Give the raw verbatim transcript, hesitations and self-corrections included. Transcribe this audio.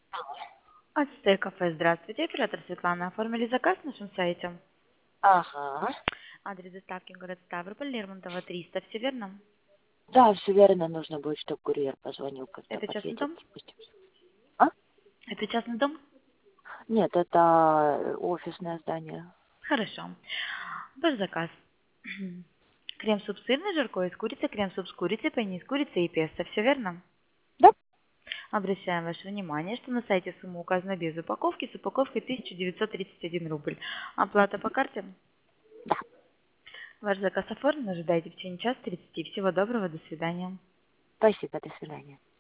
Ацтек кафе, здравствуйте. Оператор Светлана. Оформили заказ на нашем сайте. Ага. Адрес доставки город Ставрополь, Лермонтова, триста. Все верно? Да, все верно, нужно будет, чтобы курьер позвонил, когда Это частный подъедет, дом? допустим. А? Это частный дом? Нет, это офисное здание. Хорошо. Ваш заказ. Крем-суп сырный, жаркое из курицы, крем-суп с курицей, пенни из курицы и песто. Все верно? Да? Обращаем ваше внимание, что на сайте сумма указана без упаковки, с упаковкой тысяча девятьсот тридцать один рубль. Оплата по карте? Да. Ваш заказ оформлен, ожидайте в течение часа тридцати. Всего доброго, до свидания. Спасибо, до свидания.